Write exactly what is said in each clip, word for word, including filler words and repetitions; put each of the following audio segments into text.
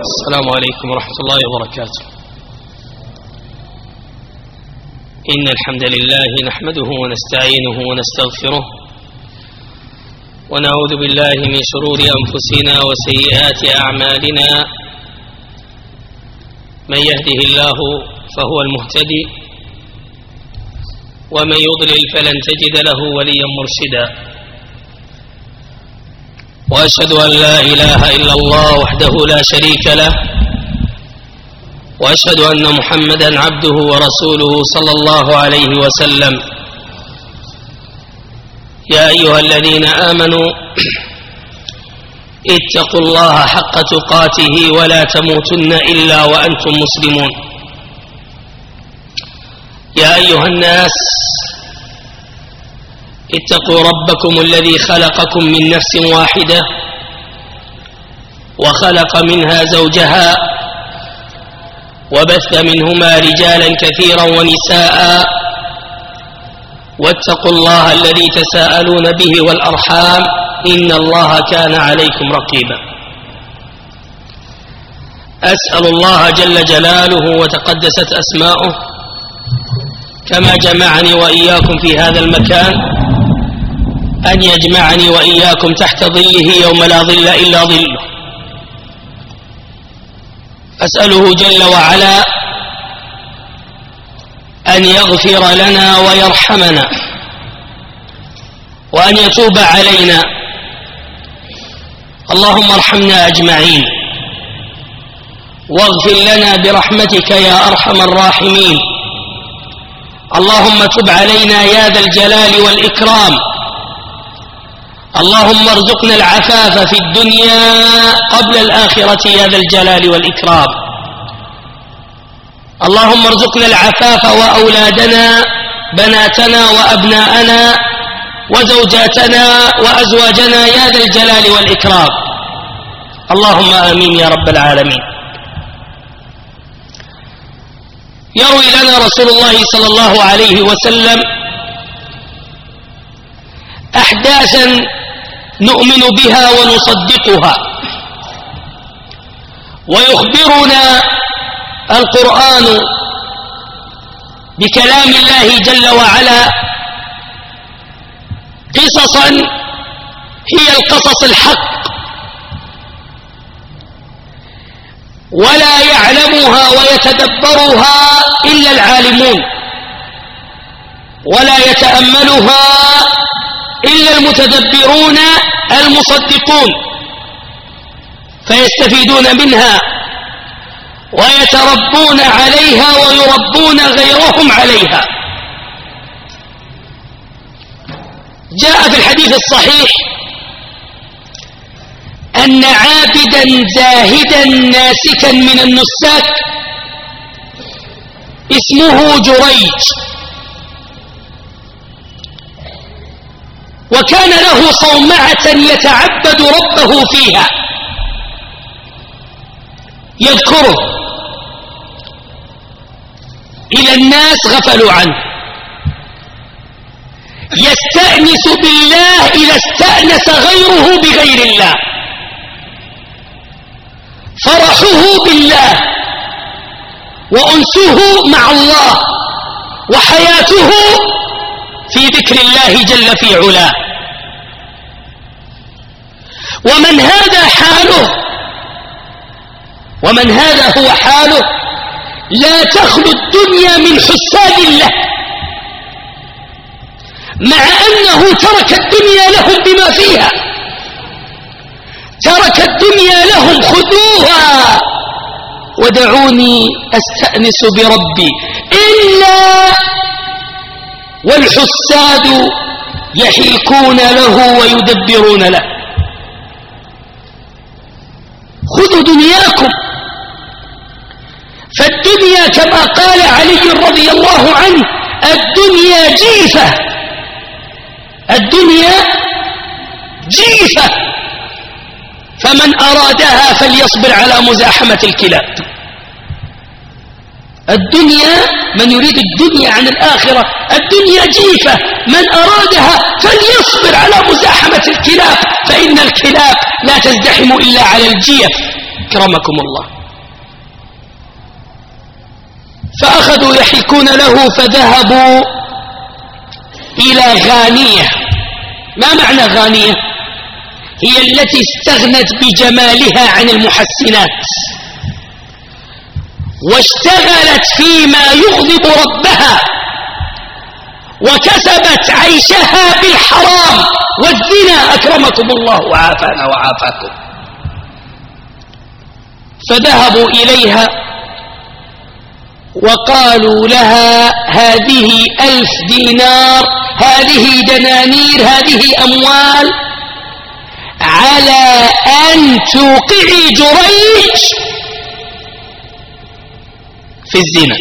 السلام عليكم ورحمة الله وبركاته. إن الحمد لله نحمده ونستعينه ونستغفره ونعوذ بالله من شرور أنفسنا وسيئات أعمالنا. من يهده الله فهو المهتدي ومن يضلل فلن تجد له وليا مرشدا. وأشهد أن لا إله إلا الله وحده لا شريك له وأشهد أن محمدا عبده ورسوله صلى الله عليه وسلم. يا أيها الذين آمنوا اتقوا الله حق تقاته ولا تموتن إلا وأنتم مسلمون. يا أيها الناس اتقوا ربكم الذي خلقكم من نفس واحدة وخلق منها زوجها وبث منهما رجالا كثيرا ونساء واتقوا الله الذي تساءلون به والأرحام إن الله كان عليكم رقيبا. أسأل الله جل جلاله وتقدست أسماؤه كما جمعني وإياكم في هذا المكان أن يجمعني وإياكم تحت ظله يوم لا ظل إلا ظله. أسأله جل وعلا أن يغفر لنا ويرحمنا وأن يتوب علينا. اللهم ارحمنا أجمعين واغفر لنا برحمتك يا أرحم الراحمين. اللهم تب علينا يا ذا الجلال والإكرام. اللهم ارزقنا العفاف في الدنيا قبل الآخرة يا ذا الجلال والإكرام. اللهم ارزقنا العفاف وأولادنا بناتنا وأبناءنا وزوجاتنا وأزواجنا يا ذا الجلال والإكرام. اللهم آمين يا رب العالمين. يروي لنا رسول الله صلى الله عليه وسلم أحداثا نؤمن بها ونصدقها، ويخبرنا القرآن بكلام الله جل وعلا قصصا هي القصص الحق، ولا يعلمها ويتدبرها إلا العالمون، ولا يتأملها إلا المتدبرون المصدقون، فيستفيدون منها ويتربون عليها ويربون غيرهم عليها. جاء في الحديث الصحيح أن عابدا زاهدا ناسكا من النساك اسمه جريج، وكان له صومعة يتعبد ربه فيها يذكره. إلى الناس غفلوا عنه، يستأنس بالله إذا استأنس غيره بغير الله. فرحه بالله وأنسه مع الله وحياته في ذكر الله جل في علاه. ومن هذا حاله ومن هذا هو حاله لا تخلو الدنيا من حساد له، مع أنه ترك الدنيا لهم بما فيها، ترك الدنيا لهم خذوها ودعوني أستأنس بربي، إلا والحساد يحيكون له ويدبرون له. خذوا دنياكم، فالدنيا كما قال علي رضي الله عنه الدنيا جيفة، الدنيا جيفة، فمن أرادها فليصبر على مزاحمة الكلاب. الدنيا من يريد الدنيا عن الآخرة الدنيا جيفة، من أرادها فليصبر على مزاحمة الكلاب، فإن الكلاب لا تزدحم إلا على الجيف. أكرمكم الله. فأخذوا يحكون له فذهبوا إلى غانية. ما معنى غانية؟ هي التي استغنت بجمالها عن المحسنات واشتغلت فيما يغضب ربها وكسبت عيشها بالحرام والزنا، أكرمكم الله وعافانا وعافاكم. فذهبوا إليها وقالوا لها هذه ألف دينار، هذه دنانير، هذه أموال، على أن توقعي جريج في الزنا.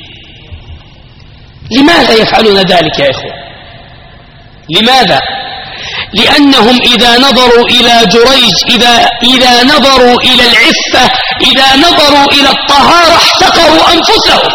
لماذا يفعلون ذلك يا إخوة؟ لماذا؟ لأنهم إذا نظروا إلى جريج، إذا, إذا نظروا إلى العفة، إذا نظروا إلى الطهارة احتقروا أنفسهم،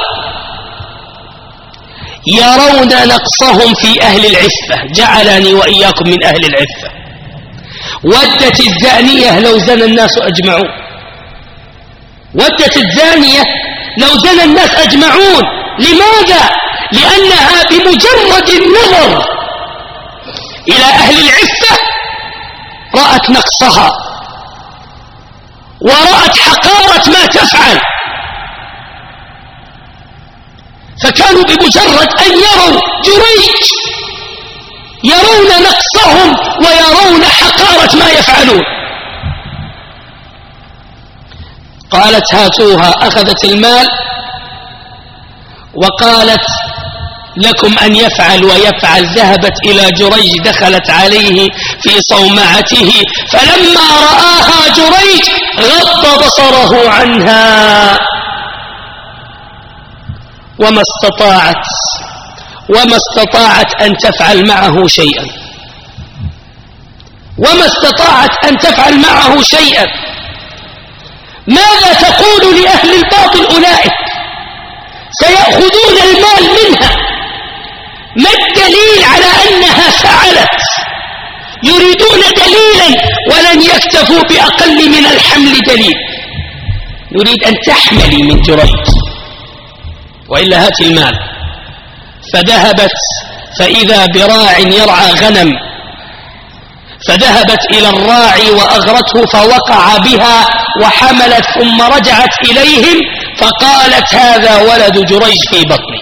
يرون نقصهم في أهل العفة. جعلني وإياكم من أهل العفة. ودت الزانية لو زنى الناس أجمعون، ودت الزانية لو زنى الناس أجمعون. لماذا؟ لأنها بمجرد النظر إلى أهل العفة رأت نقصها ورأت حقارة ما تفعل، فكانوا بمجرد أن يروا جريج يرون نقصهم ويرون حقارة ما يفعلون. قالت هاتوها، أخذت المال وقالت لكم أن يفعل ويفعل. ذهبت إلى جريج، دخلت عليه في صومعته، فلما رآها جريج غض بصره عنها وما استطاعت وما استطاعت أن تفعل معه شيئا، وما استطاعت أن تفعل معه شيئا. ماذا تقول لأهل الباطل أولئك؟ سيأخذون المال منها. ما الدليل على أنها فعلت؟ يريدون دليلا ولن يكتفوا بأقل من الحمل دليل. نريد أن تحملي من جريج وإلا هات المال. فذهبت فإذا براع يرعى غنم، فذهبت إلى الراعي وأغرته فوقع بها وحملت، ثم رجعت إليهم فقالت هذا ولد جريج في بطني،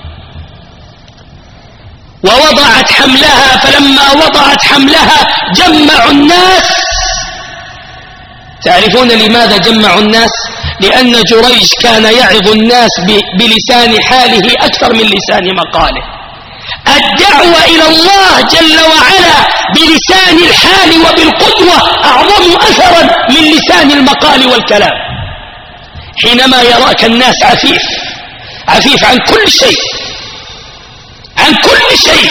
ووضعت حملها. فلما وضعت حملها جمعوا الناس. تعرفون لماذا جمعوا الناس؟ لأن جريج كان يعظ الناس بلسان حاله أكثر من لسان مقاله. الدعوة إلى الله جل وعلا بلسان الحال وبالقدوة أعظم أثرا من لسان المقال والكلام. حينما يراك الناس عفيف عفيف عن كل شيء، عن كل شيء،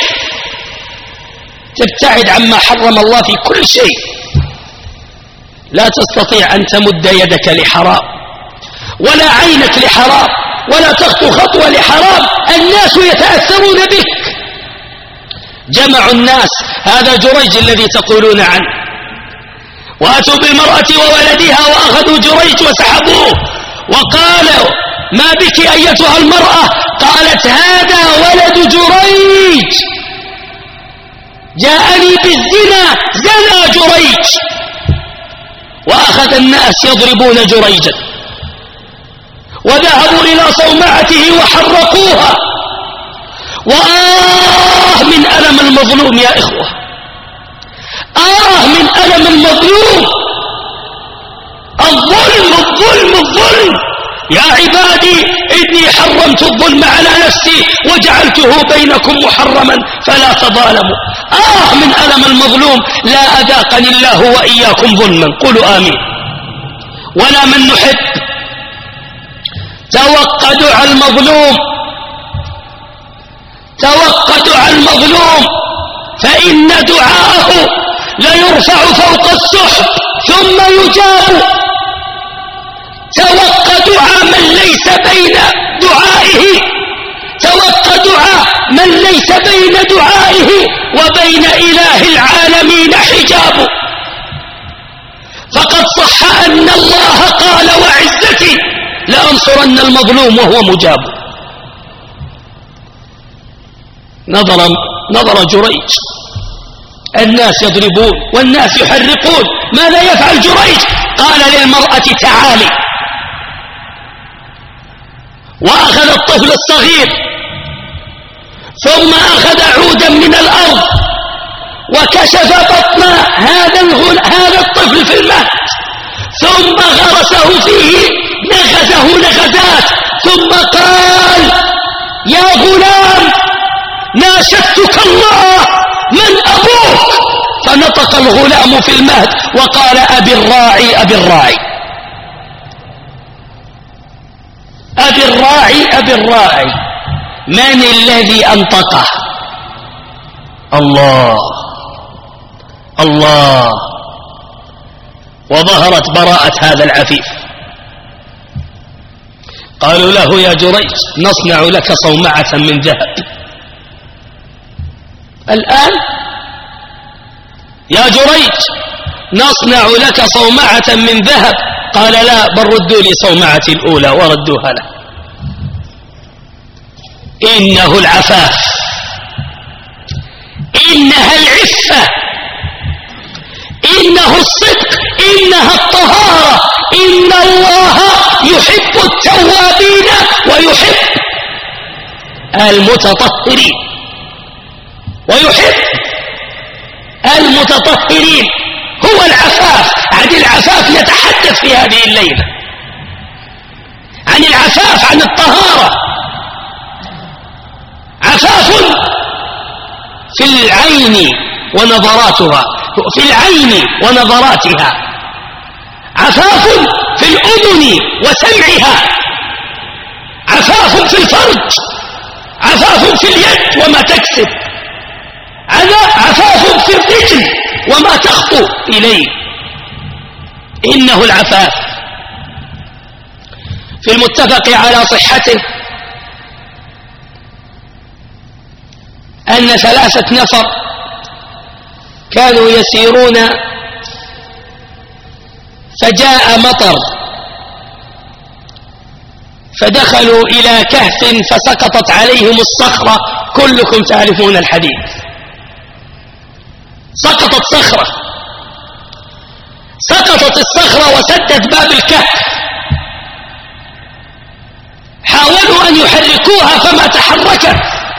تبتعد عما حرم الله في كل شيء، لا تستطيع أن تمد يدك لحرام ولا عينك لحرام ولا تخطو خطوة لحرام. الناس يتأثرون بك. جمعوا الناس، هذا جريج الذي تقولون عنه، وأتوا بالمرأة وولدها وأخذوا جريج وسحبوه وقالوا ما بك أيتها المرأة؟ قالت هذا ولد جريج جاءني بالزنا، زنى جريج. وأخذ الناس يضربون جريجا وذهبوا إلى صومعته وحرقوها. وآه من ألم المظلوم يا إخوة، آه من ألم المظلوم. الظلم الظلم الظلم. يا عبادي إني حرمت الظلم على نفسي وجعلته بينكم محرما فلا تظالموا. آه من ألم المظلوم. لا أذاقني الله وإياكم ظلما. قولوا آمين. ولا من نحب. توقى دعاء المظلوم، توقى دعاء المظلوم، فإن دعاءه ليرفع فوق السحب ثم يجاب. توقى دعاء من ليس بين دعائه، توقى دعاء من ليس بين دعائه وبين إله العالمين حجاب. فقد صح أن الله قال وعزتي لأنصرن المظلوم وهو مجاب. نظر نظر جريج، الناس يضربون والناس يحرقون، ماذا يفعل جريج؟ قال للمرأة تعالي، وأخذ الطفل الصغير ثم أخذ عودا من الأرض وكشف بطن هذا هذا الطفل في المهد، ثم غرسه فيه، نغزه نغزات، ثم قال يا غلام ناشدتك الله من أبوك؟ فنطق الغلام في المهد وقال أبي الراعي أبي الراعي أبي الراعي أبي الراعي. من الذي أنطقه؟ الله الله. وظهرت براءة هذا العفيف. قالوا له يا جريج نصنع لك صومعة من ذهب. الآن يا جريج نصنع لك صومعة من ذهب. قال لا، بل ردوا لي صومعتي الأولى وردوها له. إنه العفاف، إنها العفة، إنه الصدق، إنها الطهارة. إن الله يحب التوابين ويحب المتطهرين ويحب المتطهرين. هو العفاف. عن العفاف نتحدث في هذه الليلة، عن العفاف، عن الطهارة. عفاف في العين ونظراتها، في العين ونظراتها، عفاف في الأذن وسمعها، عفاف في الفرج، عفاف في اليد وما تكسب، عفاف في الرجل وما تخطو إليه. إنه العفاف. في المتفق على صحته أن ثلاثة نفر كانوا يسيرون فجاء مطر فدخلوا إلى كهف فسقطت عليهم الصخرة. كلكم تعرفون الحديث. سقطت صخرة، سقطت الصخرة وسدت باب الكهف. حاولوا أن يحركوها فما تحركت.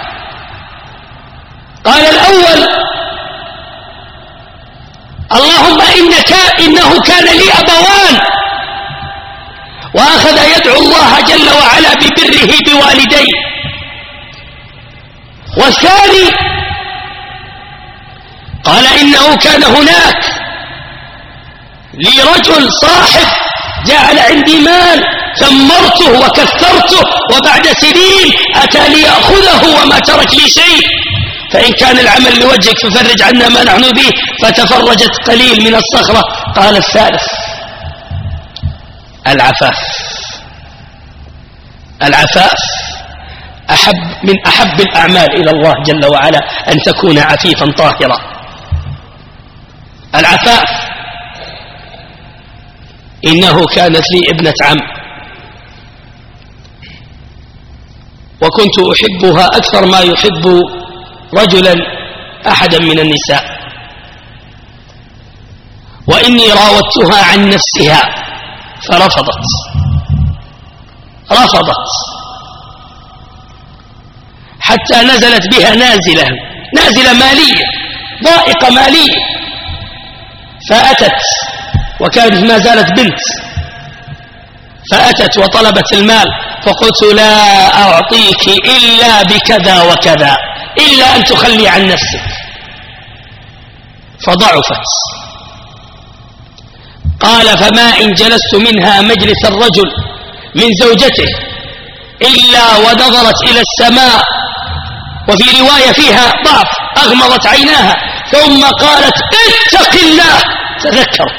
قال الأول اللهم إنك إنه كان لي أبوان، وأخذ يدعو الله جل وعلا ببره بوالديه. والثاني قال إنه كان هناك لي رجل صاحب جعل عندي مال ثمرته وكثرته، وبعد سنين أتى ليأخذه وما ترك لي شيء، فإن كان العمل لوجهك ففرج عنا ما نحن به. فتفرجت قليل من الصخرة. قال الثالث العفاف. العفاف أحب من أحب الأعمال إلى الله جل وعلا، أن تكون عفيفا طاهرا. العفاف. إنه كانت لي ابنة عم وكنت أحبها أكثر ما يحب رجلا أحدا من النساء، وإني راودتها عن نفسها فرفضت رفضت حتى نزلت بها نازلة نازلة مالية، ضائقة مالية. فأتت وكانت ما زالت بنت، فأتت وطلبت المال، فقلت لا أعطيك إلا بكذا وكذا، إلا أن تخلي عن نفسك. فضعفت. قال فما إن جلست منها مجلس الرجل من زوجته إلا ونظرت إلى السماء، وفي رواية فيها ضعف، أغمضت عيناها ثم قالت اتق الله. تذكرت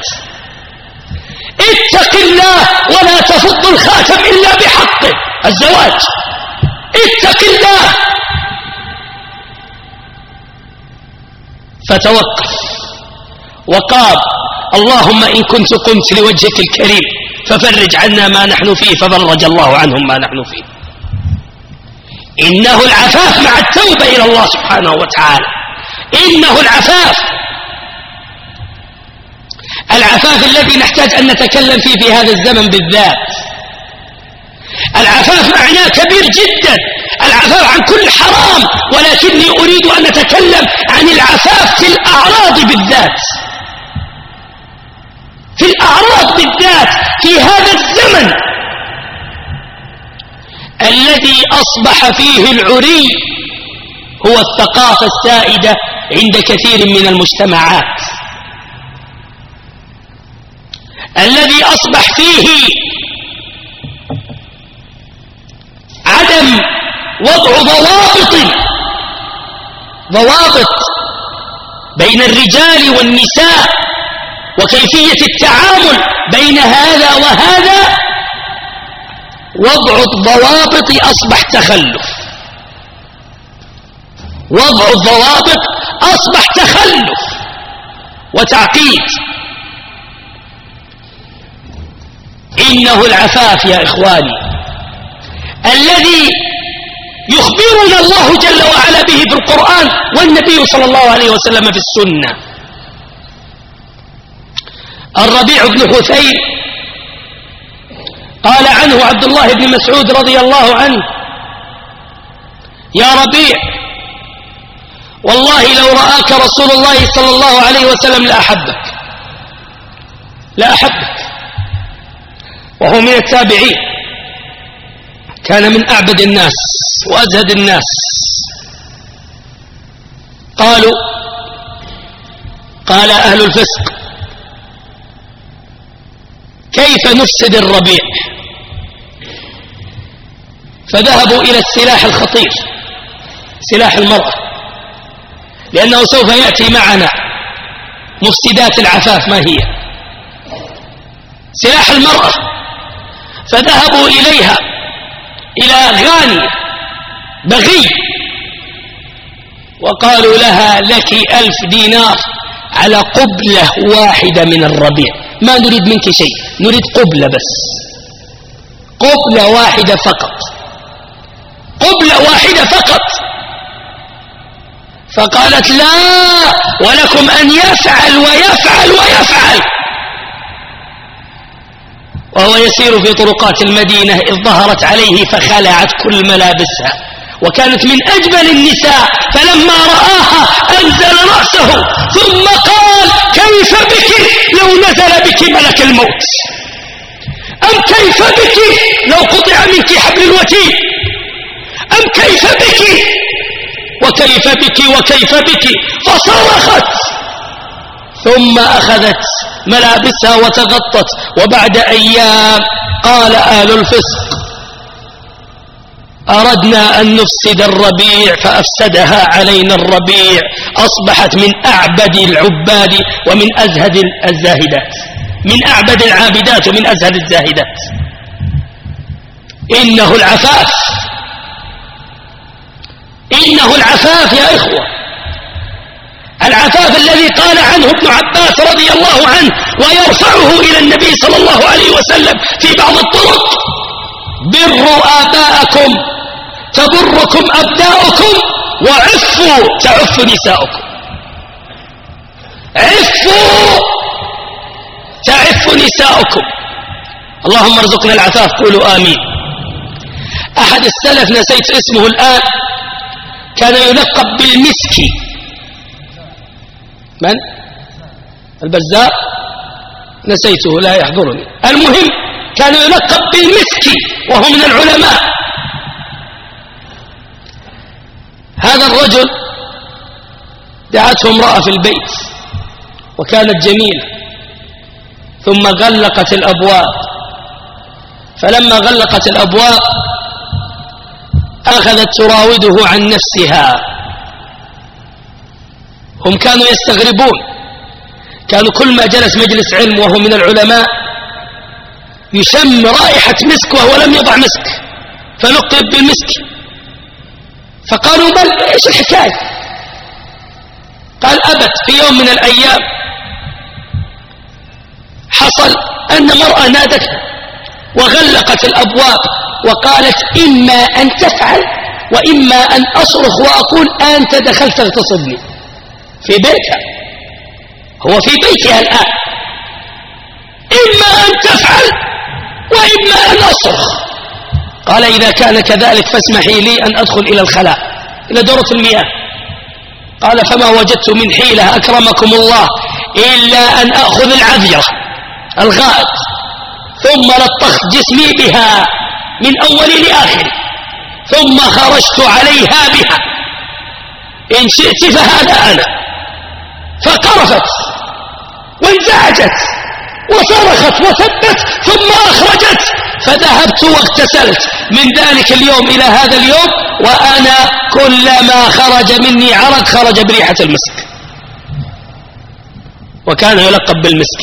اتق الله ولا تفض الخاتم إلا بحقه، الزواج. اتق الله. فتوقف وقال اللهم إن كنت قمت لوجهك الكريم ففرج عنا ما نحن فيه، ففرج الله عنهم ما نحن فيه. إنه العفاف مع التوبة إلى الله سبحانه وتعالى. إنه العفاف العفاف الذي نحتاج أن نتكلم فيه في هذا الزمن بالذات. العفاف معناه كبير جدا، العفاف عن كل حرام، ولكني أريد أن نتكلم عن العفاف في الأعراض بالذات، في الأعراض بالذات في هذا الزمن الذي أصبح فيه العري هو الثقافة السائدة عند كثير من المجتمعات، الذي أصبح فيه عدم وضع ضوابط ضوابط بين الرجال والنساء وكيفية التعامل بين هذا وهذا. وضع الضوابط أصبح تخلف، وضع الضوابط أصبح تخلف وتعقيد. إنه العفاف يا إخواني الذي يخبرنا الله جل وعلا به في القرآن والنبي صلى الله عليه وسلم في السنة. الربيع بن حثير قال عنه عبد الله بن مسعود رضي الله عنه: يا ربيع، والله لو رآك رسول الله صلى الله عليه وسلم لأحبك لأحبك وهو من التابعين، كان من أعبد الناس وأزهد الناس. قالوا قال أهل الفسق: كيف نفسد الربيع؟ فذهبوا إلى السلاح الخطير، سلاح المرأة، لأنه سوف يأتي معنا مفسدات العفاف ما هي. سلاح المرأة، فذهبوا إليها إلى غانية بغي وقالوا لها: لك ألف دينار على قبلة واحدة من الربيع، ما نريد منك شيء، نريد قبلة بس، قبلة واحدة فقط، قبلة واحدة فقط. فقالت: لا، ولكم أن يفعل ويفعل ويفعل. وهو يسير في طرقات المدينة إذ ظهرت عليه فخلعت كل ملابسها، وكانت من أجمل النساء، فلما رآها أنزل رأسه ثم قال: كيف بك لو نزل بك ملك الموت؟ أم كيف بك لو قطع منك حبل الوتين؟ أم كيف بك وكيف بك وكيف بك؟ فصرخت ثم أخذت ملابسها وتغطت. وبعد أيام قال أهل الفسق: أردنا أن نفسد الربيع فأفسدها علينا الربيع، أصبحت من أعبد العباد ومن أزهد الزاهدات، من أعبد العابدات ومن أزهد الزاهدات. إنه العفاف، إنه العفاف يا إخوة، العفاف الذي قال عنه ابن عباس رضي الله عنه ويرفعه إلى النبي صلى الله عليه وسلم في بعض الطرق: بروا آباءكم تبركم أبناؤكم، وعفوا تعف نساؤكم. عفوا تعف نساؤكم. اللهم ارزقنا العفاف، قولوا آمين. أحد السلف نسيت اسمه الآن، كان يلقب بالمسكي. من؟ البزار، نسيته لا يحضرني. المهم كان يلقب بالمسكي وهو من العلماء. هذا الرجل دعته امرأة في البيت وكانت جميلة، ثم غلقت الأبواب. فلما غلقت الأبواب أخذت تراوده عن نفسها. هم كانوا يستغربون، كانوا كل ما جلس مجلس علم وهو من العلماء يشم رائحة مسك وهو لم يضع مسك، فلقب بالمسك. فقالوا: بل إيش الحكاية؟ قال: أبت في يوم من الأيام حصل أن مرأة نادته وغلقت الأبواب وقالت إما أن تفعل وإما أن أصرخ وأقول أنت دخلت تغتصبني في بيتها. هو في بيتها الآن. إما أن تفعل وإما أن أصرخ. قال إذا كان كذلك فاسمحي لي أن أدخل إلى الخلاء إلى دورة المياه. قال فما وجدت من حيلة أكرمكم الله إلا أن أخذ العذرة الغائط ثم لطخت جسمي بها من أول لآخر ثم خرجت عليها بها إن شئت فهذا أنا. فقرفت وانزعجت وصرخت وثبت ثم أخرجت. فذهبت واغتسلت من ذلك اليوم إلى هذا اليوم وأنا كلما خرج مني عرق خرج بريحة المسك، وكان يلقب بالمسك.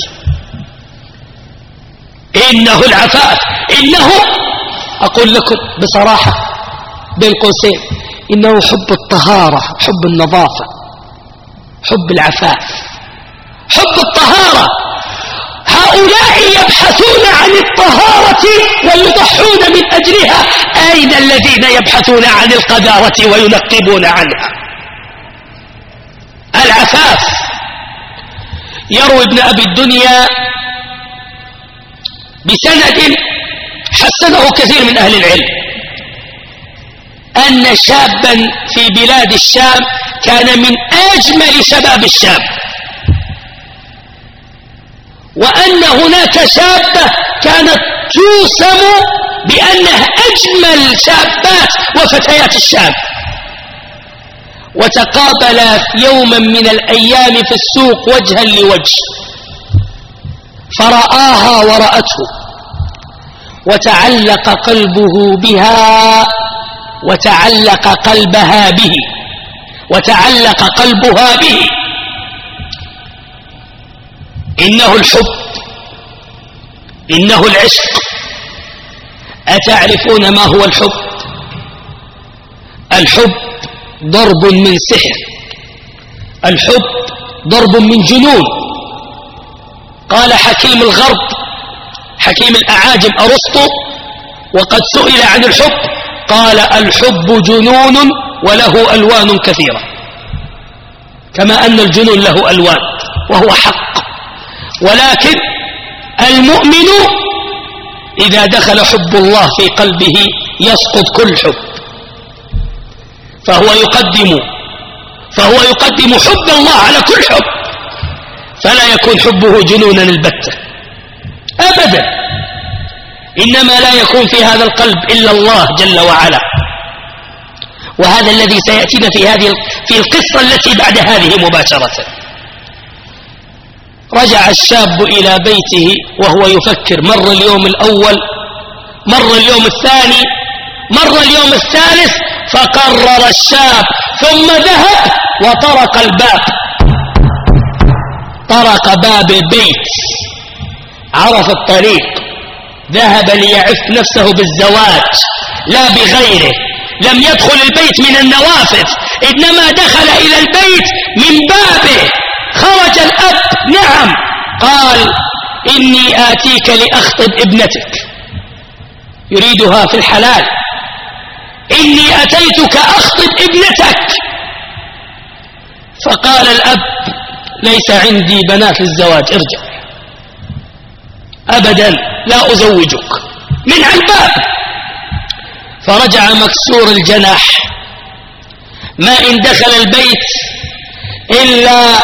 إنه العفاف، إنه أقول لكم بصراحة بين قوسين إنه حب الطهارة، حب النظافة، حب العفاف، حب الطهارة. هؤلاء يبحثون عن الطهارة ويضحون من أجلها. أين الذين يبحثون عن القذارة وينقبون عنها؟ العفاف. يروي ابن أبي الدنيا بسند حسنه كثير من أهل العلم أن شابا في بلاد الشام كان من أجمل شباب الشام، وأن هناك شابة كانت توسم بأنها أجمل شابات وفتيات الشام، وتقابلا يوما من الأيام في السوق وجها لوجه، فرآها ورأته وتعلق قلبه بها وتعلق قلبها به وتعلق قلبها به. إنه الحب، إنه العشق. أتعرفون ما هو الحب؟ الحب ضرب من سحر، الحب ضرب من جنون. قال حكيم الغرب، حكيم الأعاجم أرسطو، وقد سئل عن الحب قال الحب جنون وله ألوان كثيرة، كما أن الجنون له ألوان وهو حق. ولكن المؤمن إذا دخل حب الله في قلبه يسقط كل حب، فهو يقدم فهو يقدم حب الله على كل حب، فلا يكون حبه جنونا البتة أبدا، إنما لا يكون في هذا القلب إلا الله جل وعلا. وهذا الذي سيأتينا في هذه في القصة التي بعد هذه مباشرة. رجع الشاب إلى بيته وهو يفكر، مر اليوم الأول، مر اليوم الثاني، مر اليوم الثالث، فقرر الشاب ثم ذهب وطرق الباب، طرق باب البيت، عرف الطريق، ذهب ليعف نفسه بالزواج لا بغيره. لم يدخل البيت من النوافذ، إنما دخل إلى البيت من بابه. خرج الأب، نعم، قال إني آتيك لأخطب ابنتك، يريدها في الحلال، إني أتيتك أخطب ابنتك. فقال الأب ليس عندي بنات للزواج، ارجع، أبدا لا أزوجك، من على الباب. فرجع مكسور الجناح، ما إن دخل البيت إلا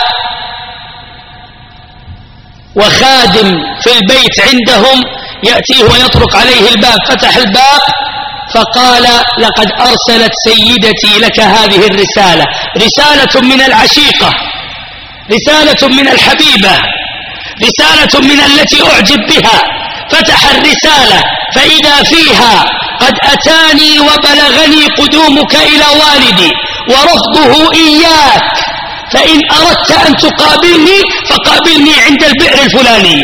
وخادم في البيت عندهم يأتيه ويطرق عليه الباب. فتح الباب فقال لقد أرسلت سيدتي لك هذه الرسالة، رسالة من العشيقة، رسالة من الحبيبة، رسالة من التي أعجب بها. فتح الرسالة فإذا فيها قد أتاني وبلغني قدومك إلى والدي ورفضه إياك، فإن أردت أن تقابلني فقابلني عند البئر الفلانية.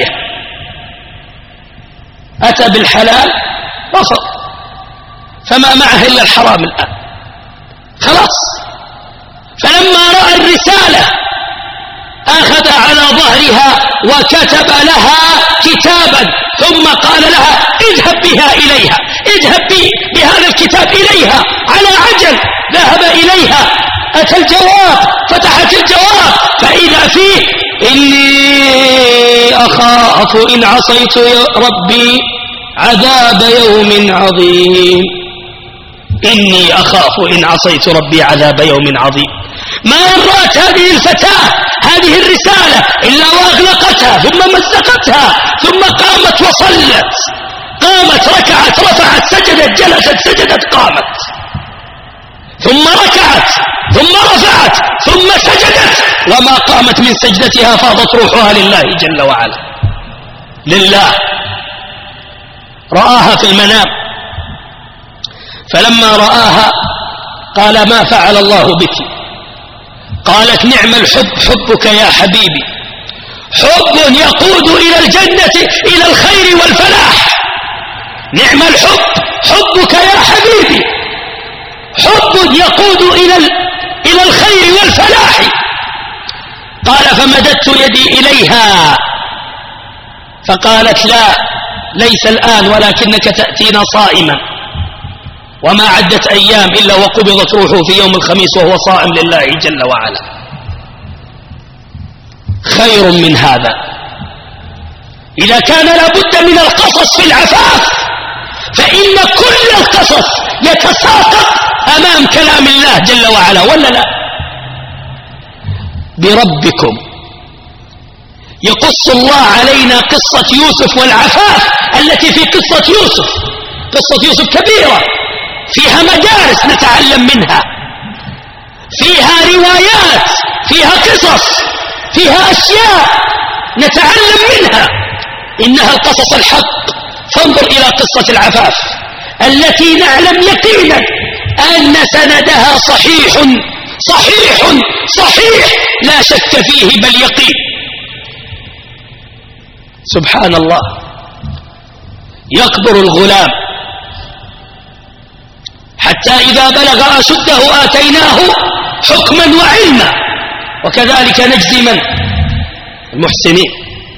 أتى بالحلال رفض، فما معه إلا الحرام الآن، خلاص. فلما رأى الرسالة أخذ على ظهرها وكتب لها كتابا ثم قال لها اذهب بها إليها، اذهب بهذا الكتاب إليها على عجل. ذهب إليها، أتى الجواب، فتحت الجواب فإذا فيه إني أخاف إن عصيت ربي عذاب يوم عظيم. إني أخاف إن عصيت ربي عذاب يوم عظيم. ما رأت هذه الفتاة هذه الرسالة إلا وأغلقتها ثم مزقتها، ثم قامت وصلت، قامت ركعت رفعت سجدت جلست سجدت قامت، ثم ركعت ثم رفعت ثم سجدت، وما قامت من سجدتها فاضت روحها لله جل وعلا. لله. رآها في المنام، فلما رآها قال ما فعل الله بك؟ قالت نعم الحب حبك يا حبيبي، حب يقود إلى الجنة إلى الخير والفلاح. نعم الحب حبك يا حبيبي، حب يقود إلى إلى الخير والفلاح. قال فمددت يدي إليها فقالت لا ليس الآن ولكنك تأتينا صائما، وما عدت أيام إلا وقبضت روحه في يوم الخميس وهو صائم لله جل وعلا. خير من هذا. إذا كان لابد من القصص في العفاف فإن كل القصص يتساقط أمام كلام الله جل وعلا، ولا لا؟ بربكم يقص الله علينا قصة يوسف والعفاف التي في قصة يوسف. قصة يوسف كبيرة فيها مدارس نتعلم منها، فيها روايات، فيها قصص، فيها أشياء نتعلم منها، إنها القصص الحق. فانظر إلى قصة العفاف التي نعلم يقينا أن سندها صحيح صحيح صحيح لا شك فيه بل يقين. سبحان الله. يكبر الغلام حتى إذا بلغ أشده آتيناه حكما وعلما وكذلك نجزي من المحسنين.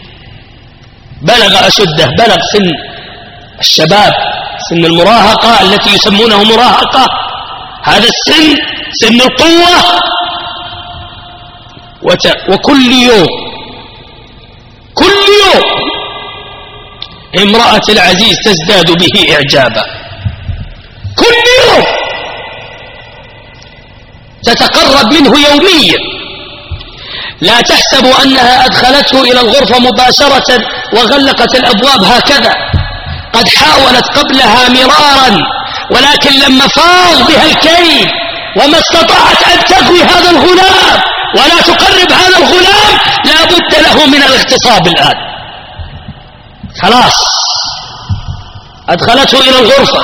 بلغ أشده، بلغ سن الشباب، سن المراهقة التي يسمونه مراهقة. هذا السن سن القوة. وكل يوم كل يوم امرأة العزيز تزداد به إعجابا، كل يوم تتقرب منه يوميا. لا تحسب أنها أدخلته إلى الغرفة مباشرة وغلقت الأبواب هكذا، قد حاولت قبلها مرارا، ولكن لما فاض بها الكيد وما استطاعت أن تغوي هذا الغلام ولا تقرب هذا الغلام لا بد له من الاغتصاب الآن. خلاص أدخلته إلى الغرفة،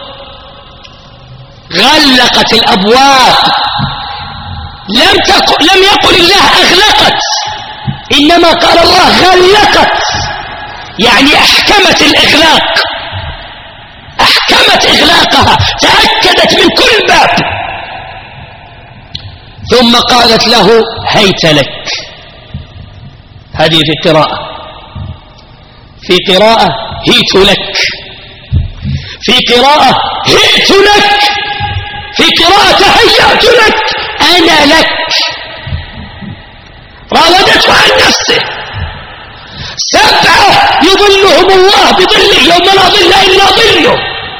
غلقت الأبواب. لم, تق... لم يقل الله أغلقت، إنما قال الله غلقت، يعني أحكمت الإغلاق، أحكمت إغلاقها، تأكدت من كل باب. ثم قالت له هيت لك. هذه في قراءة، في قراءة هيت لك، في قراءة هئت لك، في قراءة هيأت لك، أنا لك. راودته عن نفسه. سبعة يظلهم الله بظله يوم لا ظل إلا ظله.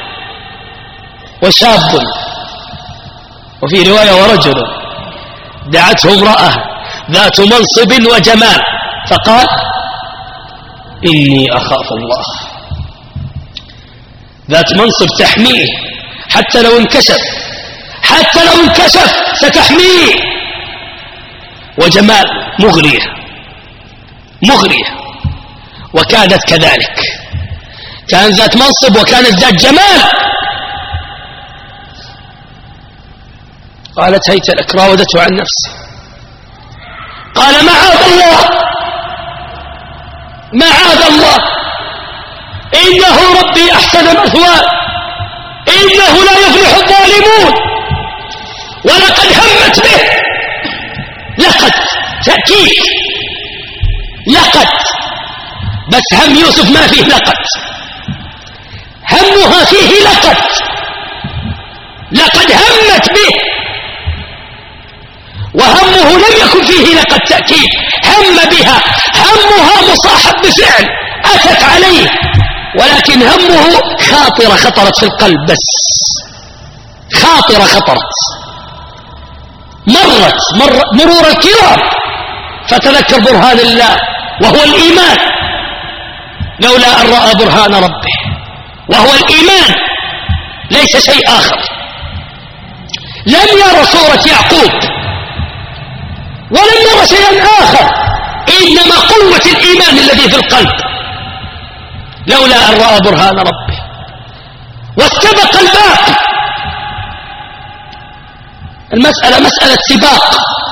وشاب، وفي رواية ورجل، دعته امرأة ذات منصب وجمال فقال إني أخاف الله. ذات منصب تحميه حتى لو انكشف، حتى لو انكشف ستحميه، وجمال مغرية مغرية، وكانت كذلك، كان ذات منصب وكانت ذات جمال. قالت هيت لك، راودته عن نفسه. قال معاذ الله معاذ الله إنه ربي أحسن مثواي إنه لا يفلح الظالمون. ولقد همت به، لقد تأكيد، لقد بس هم يوسف ما فيه لقد، همها فيه لقد، لقد همت به، وهمه لم يكن فيه لقد تأكيد، هم بها، همها مصاحب بفعل أتت عليه، ولكن همه خاطرة خطرت في القلب، بس خاطرة خطرت، مرت مر مرور الكرام، فتذكر برهان الله وهو الإيمان، لولا أن رأى برهان ربه وهو الإيمان ليس شيء آخر. لم يرى صورة يعقوب ولم يرى شيئا آخر، إنما قوة الإيمان الذي في القلب، لولا أن رأى برهان ربه. واستبق الباب، المسألة مسألة سباق،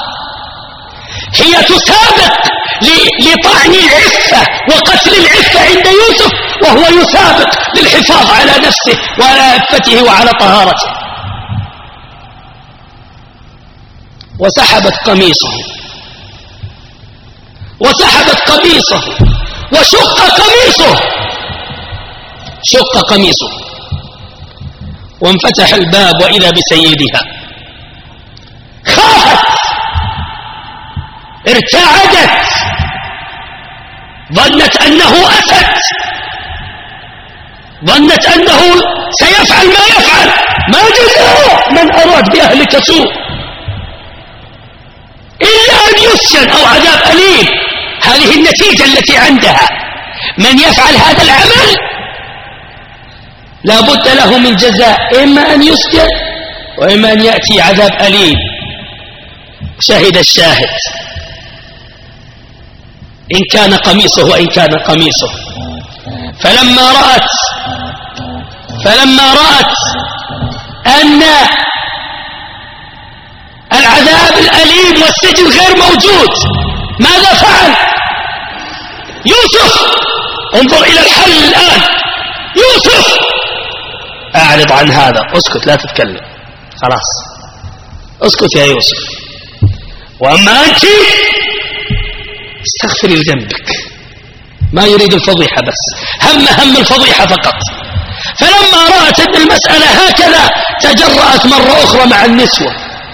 هي تسابق لطعن العفة وقتل العفة عند يوسف، وهو يسابق للحفاظ على نفسه وعلى عفته وعلى طهارته. وسحبت قميصه وسحبت قميصه وشق قميصه شق قميصه وانفتح الباب وإذا بسيدها. خافت، ارتعدت، ظنت أنه أسد، ظنت أنه سيفعل ما يفعل، ما جزاء من أراد بأهلك سوء إلا أن يسجن أو عذاب أليم. هذه النتيجة التي عندها، من يفعل هذا العمل لا بد له من جزاء، إما أن يسجن وإما أن يأتي عذاب أليم. شهد الشاهد إن كان قميصه وإن كان قميصه. فلما رأت فلما رأت أن العذاب الأليم والسجن غير موجود، ماذا فعل يوسف؟ انظر إلى الحل الآن. يوسف أعرض عن هذا، اسكت لا تتكلم، خلاص اسكت يا يوسف، وأما أنت استغفري لذنبك. ما يريد الفضيحة، بس هم هم الفضيحة فقط. فلما رأت أن المسألة هكذا تجرأت مرة أخرى مع النسوة،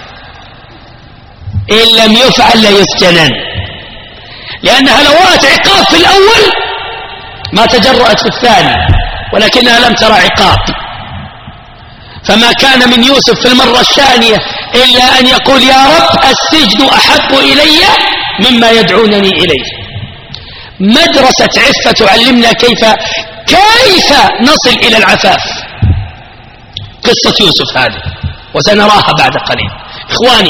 إن لم يفعل ليسجنن، لأنها لو رأت عقاب في الأول ما تجرأت في الثاني، ولكنها لم ترى عقاب. فما كان من يوسف في المرة الثانية إلا أن يقول يا رب السجن أحب إلي مما يدعونني إليه. مدرسة عفة تعلمنا كيف كيف نصل إلى العفاف. قصة يوسف هذه وسنراها بعد قليل. إخواني،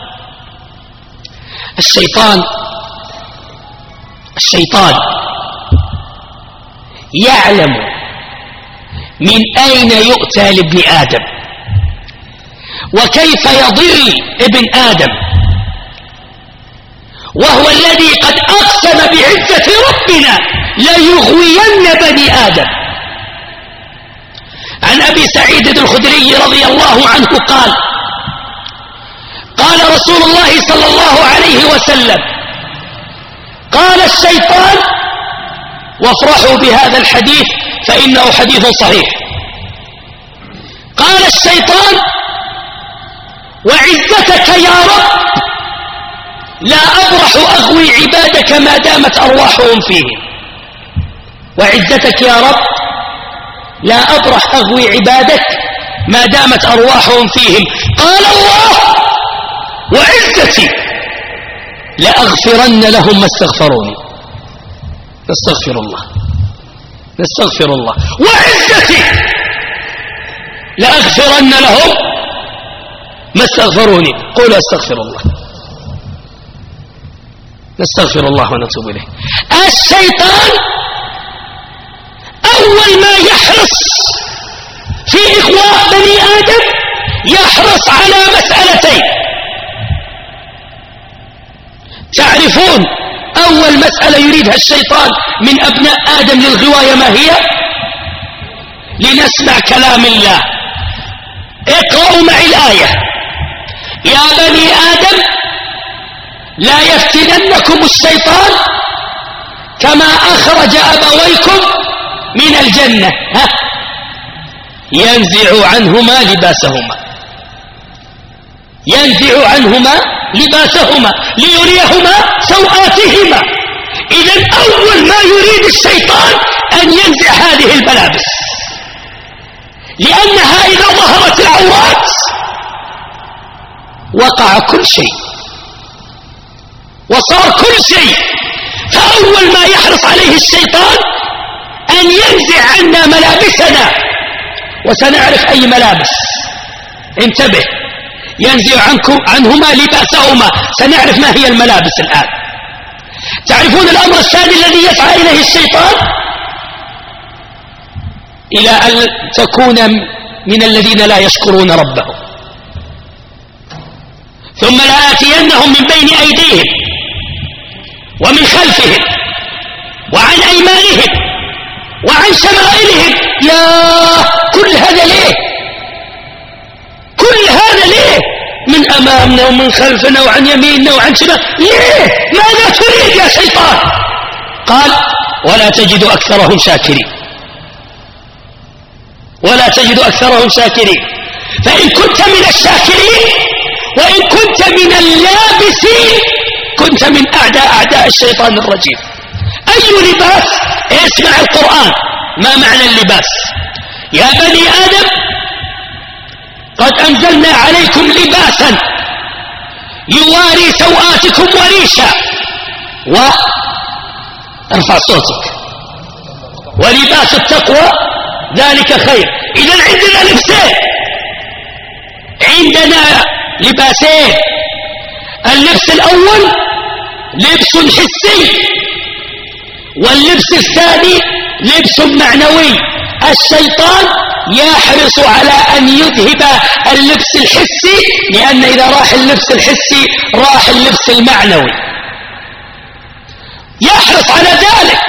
الشيطان الشيطان يعلم من أين يؤتى لابن آدم وكيف يضل ابن آدم، وهو الذي قد أقسم بعزة ربنا ليغوين بني آدم. عن أبي سعيد الخدري رضي الله عنه قال قال رسول الله صلى الله عليه وسلم قال الشيطان، وافرحوا بهذا الحديث فإنه حديث صحيح، قال الشيطان وعزتك يا رب لا أبرح أغوي عبادك ما دامت أرواحهم فيهم. وعزتك يا رب لا أبرح أغوي عبادك ما دامت أرواحهم فيهم. قال الله وعزتي لأغفرن لهم ما استغفروني. نستغفر الله نستغفر الله. وعزتي لأغفرن لهم ما استغفروني. قولوا استغفر الله. نستغفر الله ونتوب إليه. الشيطان أول ما يحرص في إغواء بني آدم يحرص على مسألتين. تعرفون أول مسألة يريدها الشيطان من أبناء آدم للغواية ما هي؟ لنسمع كلام الله. اقرأوا معي الآية: يا بني آدم لا يفتننكم الشيطان كما أخرج أبويكم من الجنة، ها ينزع عنهما لباسهما، ينزع عنهما لباسهما ليريهما سوآتهما. إذن أول ما يريد الشيطان أن ينزع هذه الملابس، لأنها إذا ظهرت العورات وقع كل شيء وصار كل شيء. فأول ما يحرص عليه الشيطان أن ينزع عنا ملابسنا، وسنعرف أي ملابس. انتبه، ينزع عنكم عنهما لباسهما، سنعرف ما هي الملابس الآن. تعرفون الأمر الثاني الذي يسعى إليه الشيطان؟ إلى أن تكون من الذين لا يشكرون ربهم. ثم لآتينهم من بين أيديهم ومن خلفهم وعن أيمانهم وعن شمائلهم. يا كل هذا ليه؟ كل هذا ليه؟ من أمامنا ومن خلفنا وعن يميننا وعن شمال، ليه؟ ماذا تريد يا شيطان؟ قال ولا تجد أكثرهم شاكرين، ولا تجد أكثرهم شاكرين. فإن كنت من الشاكرين وإن كنت من اللابسين كنت من أعداء أعداء الشيطان الرجيم. أي لباس؟ اسمع القرآن، ما معنى اللباس؟ يا بني آدم قد أنزلنا عليكم لباسا يواري سوآتكم وريشا و ارفع صوتك ولباس التقوى ذلك خير. إذا عندنا لبسين، عندنا لباسين. اللبس الأول لبس حسي، واللبس الثاني لبس معنوي. الشيطان يحرص على أن يذهب اللبس الحسي، لأن إذا راح اللبس الحسي راح اللبس المعنوي، يحرص على ذلك،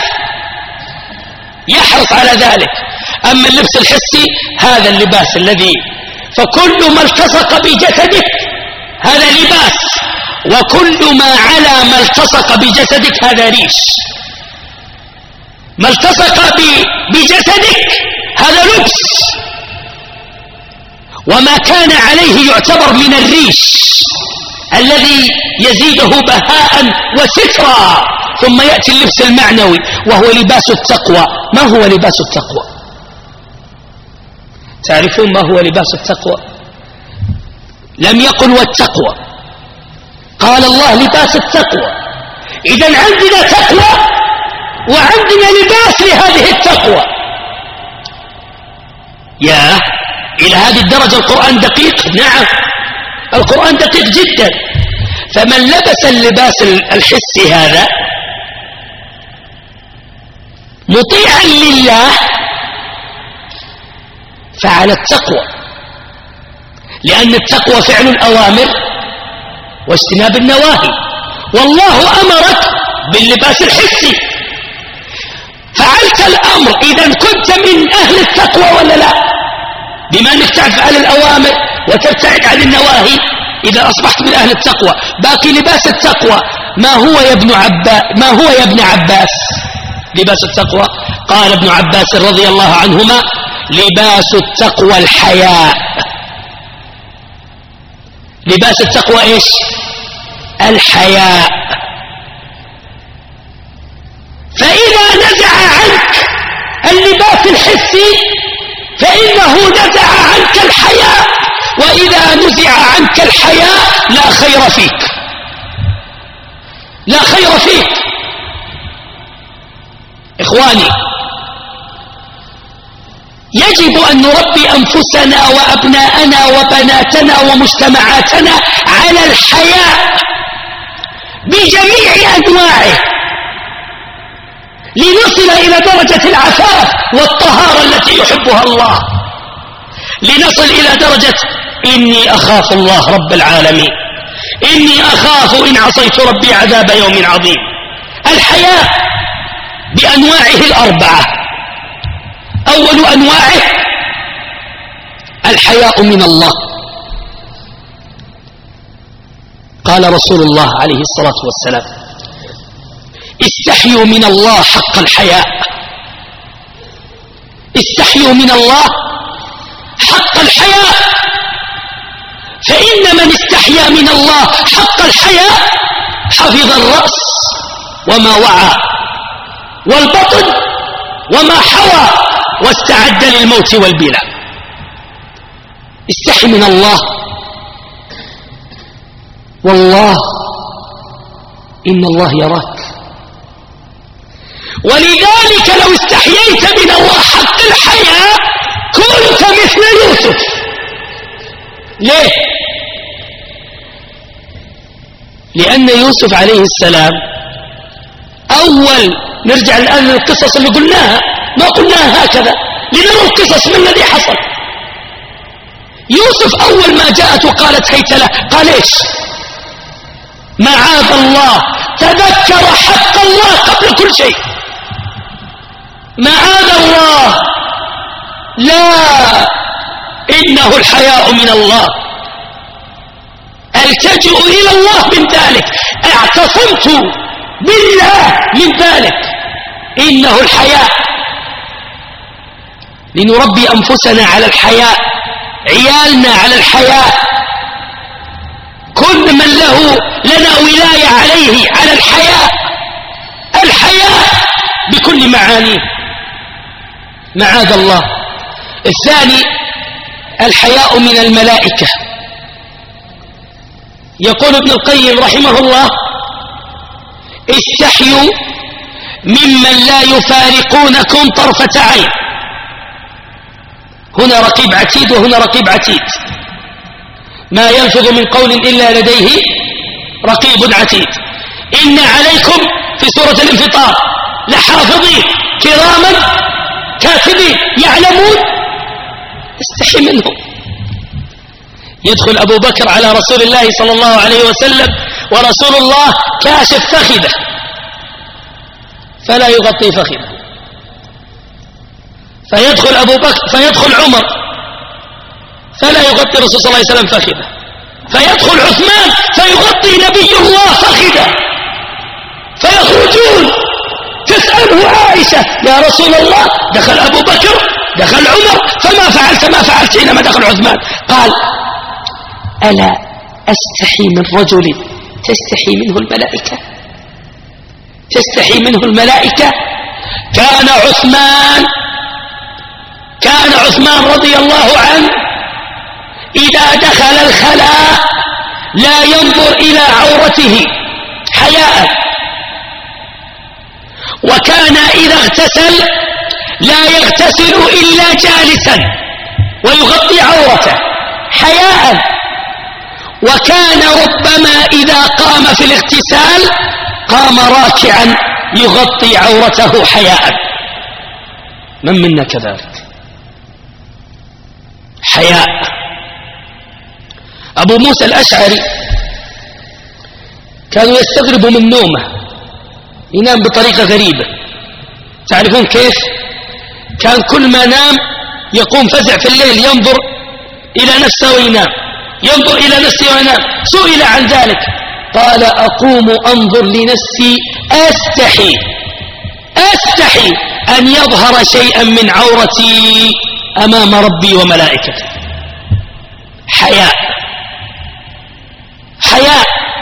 يحرص على ذلك. أما اللبس الحسي هذا اللباس الذي فكل ما التصق بجسدك هذا لباس، وكل ما على ما التصق بجسدك هذا ريش. ما التصق بجسدك هذا لبس، وما كان عليه يعتبر من الريش الذي يزيده بهاء وسترا. ثم يأتي اللبس المعنوي وهو لباس التقوى. ما هو لباس التقوى؟ تعرفون ما هو لباس التقوى؟ لم يقل والتقوى، قال الله لباس التقوى. إذن عندنا تقوى وعندنا لباس لهذه التقوى. يا إلى هذه الدرجة القرآن دقيق؟ نعم، القرآن دقيق جدا. فمن لبس اللباس الحسي هذا مطيعا لله فعلى التقوى، لأن التقوى فعل الأوامر واجتناب النواهي، والله أمرك باللباس الحسي. فعلت الأمر إذا كنت من أهل التقوى ولا لا؟ بما أنك تفعل الأوامر وتبتعد عن النواهي، إذا أصبحت من أهل التقوى. باقي لباس التقوى ما هو يا ابن عباس؟ ما هو يا ابن عباس لباس التقوى؟ قال ابن عباس رضي الله عنهما لباس التقوى الحياء. لباس التقوى إيش؟ الحياء. فإذا نزع عنك اللباس الحسي فإنه نزع عنك الحياء، وإذا نزع عنك الحياء لا خير فيك، لا خير فيك. إخواني، يجب أن نربي أنفسنا وأبناءنا وبناتنا ومجتمعاتنا على الحياء بجميع أنواعه، لنصل إلى درجة العفاف والطهارة التي يحبها الله، لنصل إلى درجة إني أخاف الله رب العالمين، إني أخاف إن عصيت ربي عذاب يوم عظيم. الحياء بأنواعه الأربعة. أول أنواعه الحياء من الله. قال رسول الله عليه الصلاة والسلام استحيوا من الله حق الحياء، استحيوا من الله حق الحياء، فإن من استحيا من الله حق الحياء حفظ الرأس وما وعى والبطن وما حوى واستعد للموت والبلاء. استحي من الله، والله إن الله يراك. ولذلك لو استحييت من الله حق الحياء كنت مثل يوسف. ليه؟ لأن يوسف عليه السلام أول، نرجع الآن للقصص اللي قلناها، ما قلناها هكذا لنرى القصص من الذي حصل. يوسف أول ما جاءت وقالت هيت له قال إيش؟ معاذ الله، تذكر حق الله قبل كل شيء. معاذ الله، لا، إنه الحياء من الله، التجئ إلى الله من ذلك، اعتصمت بالله من ذلك، إنه الحياء. لنربي أنفسنا على الحياء، عيالنا على الحياء، كل من له لنا ولاية عليه على الحياء، الحياء بكل معانيه. معاذ الله. الثاني الحياء من الملائكة. يقول ابن القيم رحمه الله: استحيوا ممن لا يفارقونكم طرفة عين. هنا رقيب عتيد وهنا رقيب عتيد، ما يلفظ من قول إلا لديه رقيب عتيد. إن عليكم في سورة الانفطار لحافظين كراما كاتبين يعلمون، استحي منهم. يدخل أبو بكر على رسول الله صلى الله عليه وسلم ورسول الله كاشف فخذه فلا يغطي فخذه، فيدخل أبو بكر فيدخل عمر فلا يغطي الرسول صلى الله عليه وسلم فخذه، فيدخل عثمان فيغطي نبي الله فخذه، فيخرجون تسأله عائشة: يا رسول الله، دخل أبو بكر دخل عمر فما فعلت ما فعلت حينما دخل عثمان؟ قال: ألا أستحي من رجل تستحي منه الملائكة، تستحي منه الملائكة. كان عثمان كان عثمان رضي الله عنه إذا دخل الخلاء لا ينظر إلى عورته حياء، وكان إذا اغتسل لا يغتسل إلا جالسا ويغطي عورته حياء، وكان ربما إذا قام في الاغتسال قام راكعا يغطي عورته حياء. من منا كذلك؟ حياء. أبو موسى الأشعري كانوا يستغربوا من نومه، ينام بطريقة غريبة. تعرفون كيف؟ كان كل ما نام يقوم فزع في الليل ينظر إلى نفسه وينام، ينظر إلى نفسه وينام. سئل عن ذلك قال: أقوم أنظر لنفسي أستحي أستحي أن يظهر شيئا من عورتي أمام ربي وملائكته. حياء حياء.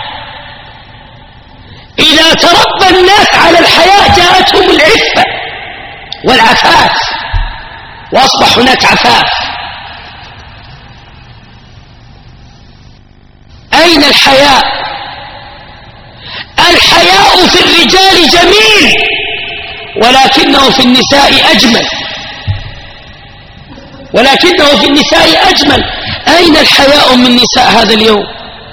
إذا تربى الناس على الحياء جاءتهم العفة والعفاف، وأصبح هناك عفاف. أين الحياء؟ الحياء في الرجال جميل ولكنه في النساء أجمل، ولكنه في النساء أجمل. أين الحياء من نساء هذا اليوم؟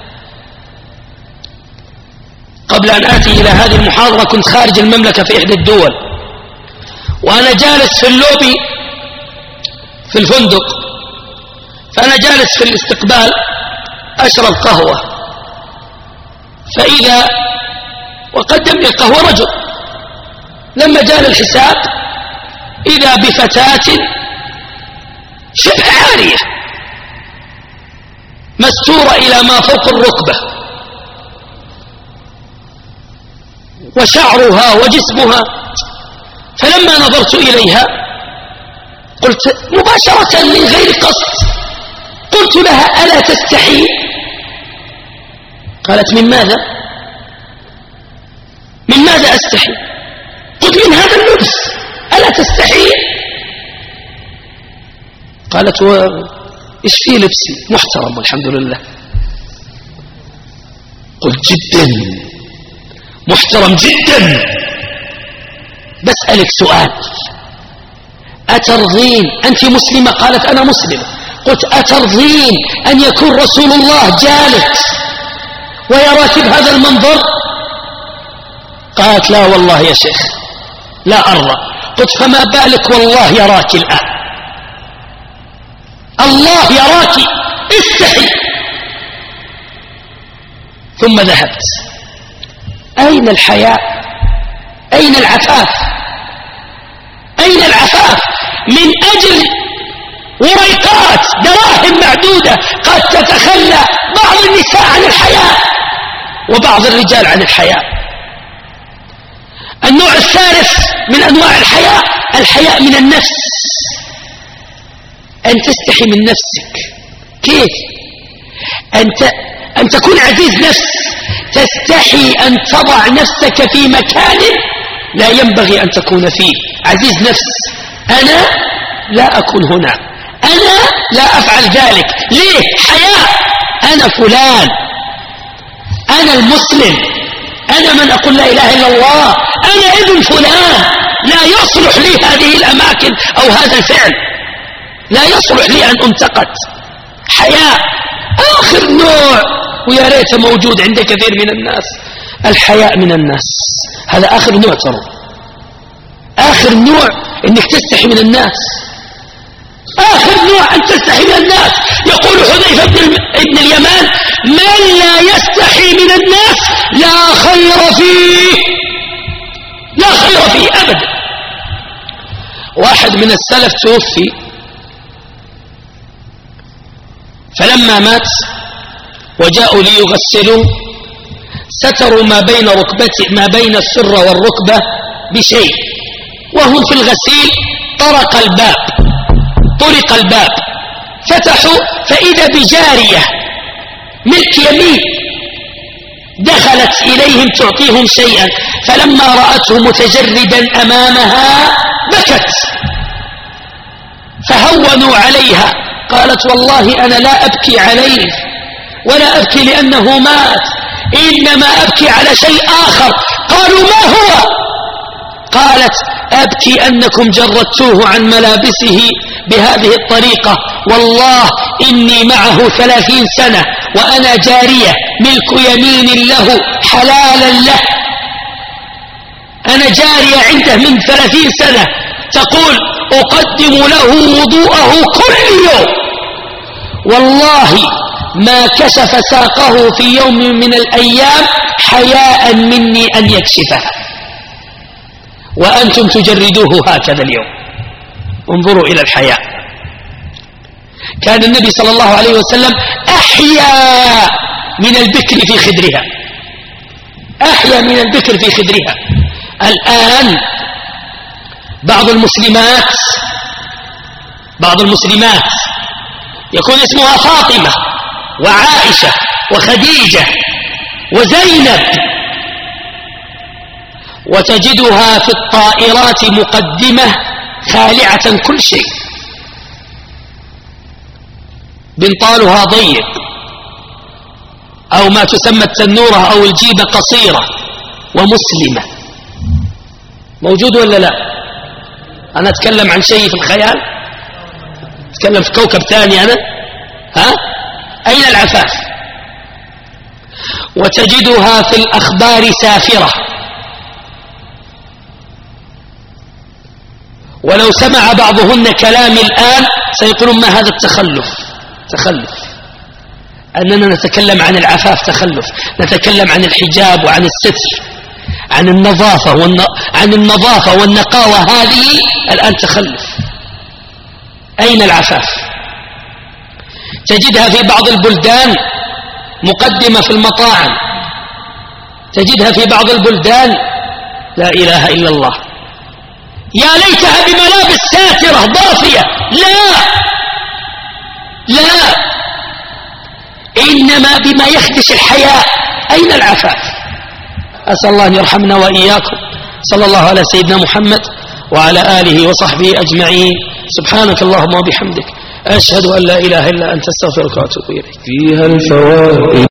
قبل أن آتي إلى هذه المحاضرة كنت خارج المملكة في إحدى الدول، وأنا جالس في اللوبي في الفندق، فأنا جالس في الاستقبال أشرب قهوة، فإذا وقدم لي قهوة رجل. لما جاء الحساب إذا بفتاة شبه عارية مستورة إلى ما فوق الركبة، وشعرها وجسمها. فلما نظرت إليها قلت مباشرة من غير قصد، قلت لها ألا تستحي؟ قالت من ماذا؟ من ماذا أستحي؟ قلت من هذا اللبس، ألا تستحي؟ قالت إيش في لبسي؟ محترم والحمد لله. قلت جدا محترم جدا، بسألك سؤال، أترضين أنت مسلمة؟ قالت أنا مسلمة. قلت أترضين أن يكون رسول الله جالس ويراك بهذا المنظر؟ قالت لا والله يا شيخ لا أرضى. قلت فما بالك والله يراك الآن، الله يراك، استحي. ثم ذهبت. أين الحياء؟ أين العفاف؟ أين العفاف؟ من أجل وريقات دراهم معدودة قد تتخلى بعض النساء عن الحياء وبعض الرجال عن الحياء. النوع الثالث من أنواع الحياء الحياء من النفس، أن تستحي من نفسك. كيف؟ أنت أن تكون عزيز نفس، تستحي أن تضع نفسك في مكان لا ينبغي أن تكون فيه. عزيز نفس، أنا لا أكون هنا، أنا لا أفعل ذلك. ليه؟ حياء. أنا فلان، أنا المسلم، أنا من أقول لا إله إلا الله، أنا ابن فلان، لا يصلح لي هذه الأماكن أو هذا الفعل، لا يصلح لي أن أنتقد. حياء. آخر نوع ويا ريت موجود عند كثير من الناس، الحياء من الناس. هذا آخر نوع، ترى آخر نوع إنك تستحي من الناس. آخر نوع أن تستحي من الناس. يقول حذيفة بن اليمان من لا يستحي من الناس لا خير فيه، لا خير فيه أبدا. واحد من السلف توفي، فلما مات وجاءوا ليغسلوا ستروا ما بين ركبته ما بين السرة والركبة بشيء، وهم في الغسيل طرق الباب طرق الباب فتحوا فإذا بجارية ملك يمين دخلت إليهم تعطيهم شيئا، فلما رأته متجردا أمامها بكت فهونوا عليها. قالت والله أنا لا أبكي عليه ولا أبكي لأنه مات، إنما أبكي على شيء آخر. قالوا ما هو؟ قالت أبكي أنكم جردتوه عن ملابسه بهذه الطريقة، والله إني معه ثلاثين سنة وأنا جارية ملك يمين له حلالا له، أنا جارية عنده من ثلاثين سنة، تقول أقدم له وضوءه كل يوم، والله ما كشف ساقه في يوم من الأيام حياء مني أن يكشفها، وأنتم تجردوه هكذا اليوم. انظروا إلى الحياء. كان النبي صلى الله عليه وسلم أحيا من البكر في خدرها، أحيا من البكر في خدرها. الآن بعض المسلمات بعض المسلمات يكون اسمها فاطمة وعائشة وخديجة وزينب، وتجدها في الطائرات مقدمة خالعة كل شيء، بنطالها ضيق أو ما تسمى التنورة أو الجيبة قصيرة، ومسلمة. موجود ولا لا؟ أنا أتكلم عن شيء في الخيال، أتكلم في كوكب ثاني أنا. ها؟ أين العفاف؟ وتجدها في الأخبار سافرة، ولو سمع بعضهن كلامي الآن سيقولون ما هذا التخلف. تخلف أننا نتكلم عن العفاف، تخلف. نتكلم عن الحجاب وعن الستر، عن النظافة والن... عن النظافة والنقاوة، هذه الآن تخلف. أين العفاف؟ تجدها في بعض البلدان مقدمة في المطاعم، تجدها في بعض البلدان لا إله إلا الله. يا ليتها بملابس ساترة ضافية، لا لا، إنما بما يخدش الحياء. أين العفاف؟ أسأل الله أن يرحمنا وإياكم. صلى الله على سيدنا محمد وعلى آله وصحبه أجمعين. سبحانك اللهم وبحمدك، أشهد أن لا إله إلا أنت، استغفرك وأتوب إليك. فيها الفوائد.